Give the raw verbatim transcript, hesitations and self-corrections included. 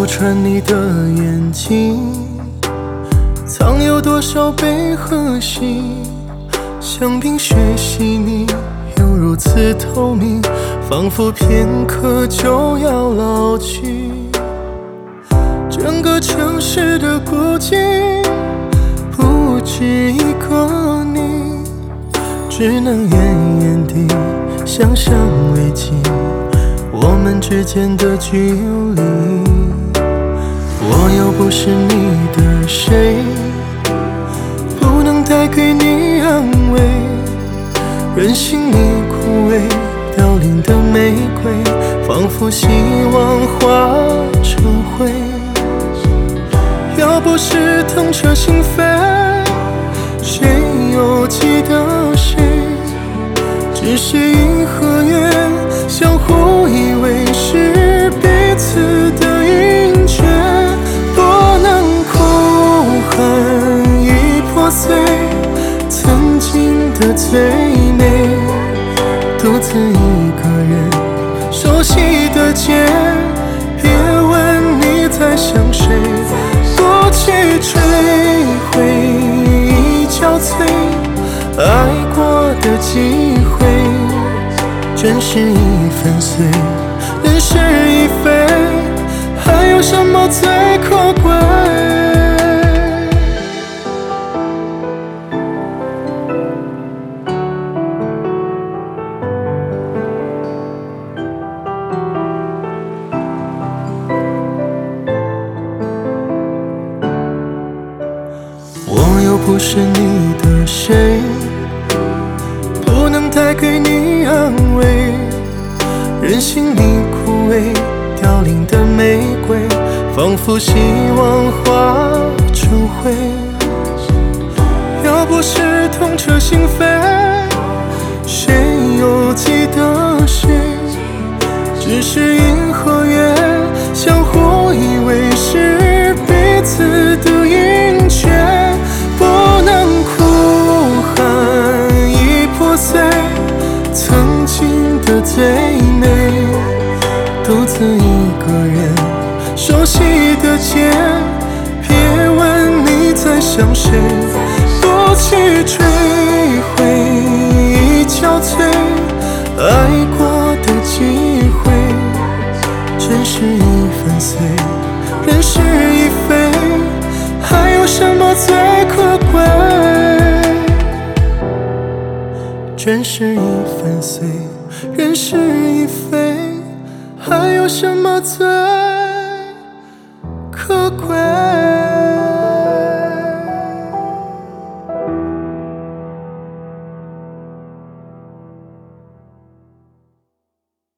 不穿你的眼睛，藏有多少悲和喜？像冰雪细腻，又如此透明，仿佛片刻就要老去。整个城市的孤寂，不止一个你，只能远远地想象危机，我们之间的距离。我又不是你的谁，不能带给你安慰，任性你枯萎凋零的玫瑰，仿佛希望化成灰。要不是痛彻心扉，谁又记得谁？只是因和月相互依偎，是彼此的阴缺。多能哭喊已破碎，曾经的最美，独自一个人熟悉的街，别问你在想谁。过去追回忆憔悴，爱过的机会，真是已粉碎，人事已非，还有什么最可贵？我又不是你的谁，不能带给你安慰，任性你枯萎凋零的玫瑰，仿佛希望化成灰。要不是痛彻心扉，谁又记得谁？只是因和月相互依偎，是彼此的阴缺。不能哭喊已破碎，曾经的最美，独自一个人熟悉的街，别问你在想谁。过去追回忆憔悴，爱过的机会，真是已粉碎，人事已非，还有什么最可贵？真是已粉碎，人事已非，还有什么最